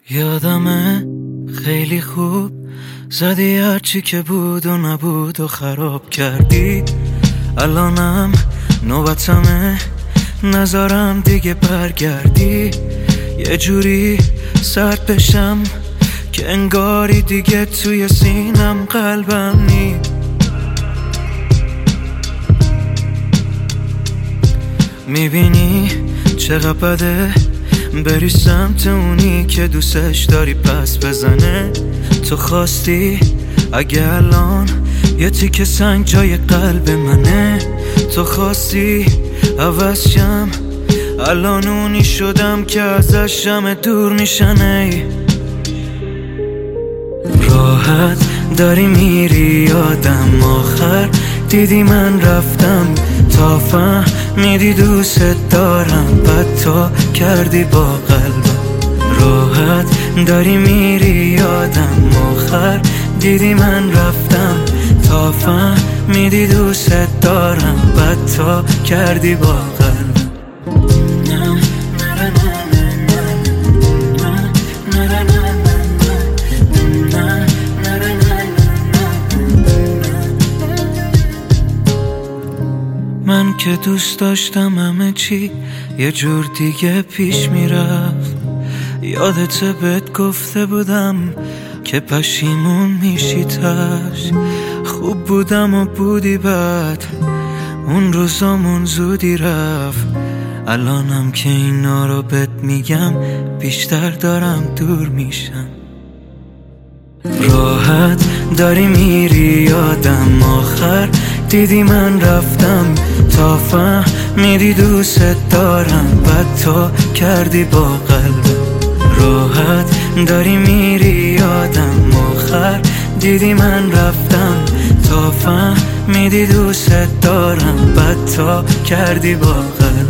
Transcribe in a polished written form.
یادمه خیلی خوب زدی هرچی که بود و نبود و خراب کردی. الانم نوبتمه نذارم دیگه برگردی. یه جوری سرد بشم که انگاری دیگه توی سینم قلبم نی. میبینی چقدر بده بری سمت اونی که دوستش داری پس بزنه. تو خواستی اگه الان یه تیکه سنگ جای قلب منه. تو خواستی عوض شم الان اونی شدم که ازش همه دور میشنه. راحت داری میری یادم آخر دیدی من رفتم تا فهمیدی دوست دارم بعد تو کردی با قلبم. راحت داری میری یادم آخر دیدی من رفتم تا فهمیدی دوست دارم بعد تو کردی با قلبم. من که دوست داشتم همه چی یه جور دیگه پیش میرفت. یادت بهت گفته بودم که پشیمون میشی تاش. خوب بودم و بودی بعد اون روزامون زودی رفت. الانم که اینا رو بهت میگم بیشتر دارم دور میشم. راحت داری میری یادم آخر دیدی من رفتم تا فهمیدی دوست دارم بعد تو کردی با قلبم. راحت داری میری یادم آخر دیدی من رفتم تا فهمیدی دوست دارم بعد تو کردی با قلبم.